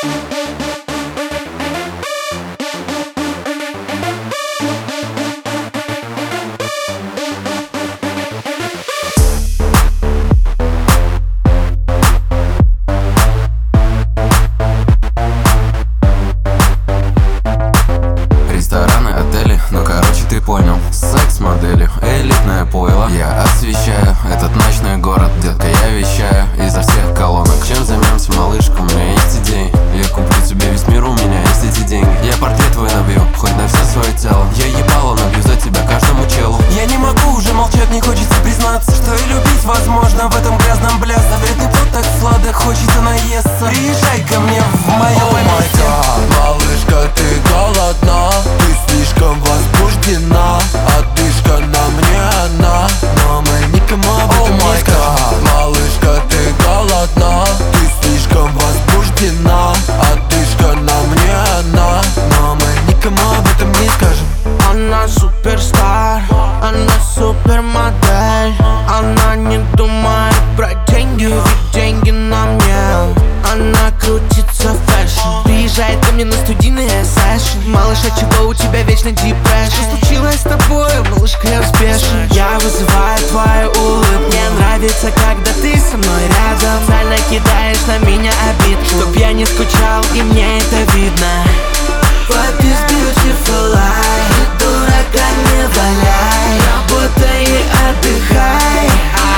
Рестораны, отели, ну короче ты понял. Секс-моделью, элитное пойло. Я освещаю этот ночной город, детка, я вещаю изо всех колонок. Чем займемся, малышка, у меня есть идеи. Я куплю тебе весь мир, у меня есть эти деньги. Я портрет твой набью, хоть на все свое тело. Я ебало набью за тебя каждому челу. Я не могу уже молчать, не хочется признаться, что и любить возможно в этом грязном блясе. Вредный плод так сладок, хочется наесться. Приезжай ко мне в мое поместье. Малышка, ты голодна, ты слишком возбуждена. Отдышка на мне она, но мы никому об этом не скажем. Малышка, ты голодна, ты слишком возбуждена. Отдышка на мне она, но мы никому об этом не скажем. Она суперстар, она супермодель. Она не думает про деньги, ведь деньги на мне. Она крутится в фэшн, приезжает ко мне на студийный сессион. Малыш, от чего у тебя вечно депрессия? Что случилось с тобой, малышка, я взбешен. Я вызываю твою улыбку. Мне нравится, когда ты со мной рядом. Специально кидаешь на меня обидку, чтоб я не скучал, и мне это видно. What is beautiful life? Дурака не валяй, работай и отдыхай.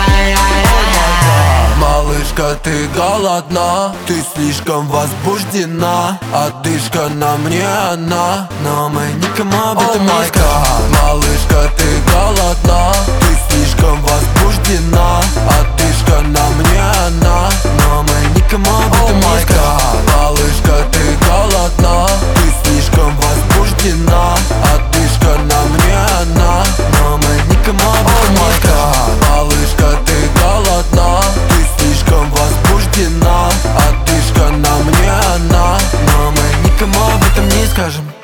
Малышка, ты голодна, ты слишком возбуждена. Отдышка на мне она, но мы никому об этом не скажем. Малышка, ты голодна, ты слишком возбуждена. Отдышка на мне она, но мы никому об этом не скажем. Малышка, ты голодна, ты слишком возбуждена. Отдышка на мне она, но мы никому об этом не скажем. Малышка, ты голодна, ты слишком возбуждена. Отдышка на мне она, но мы никому об этом не скажем.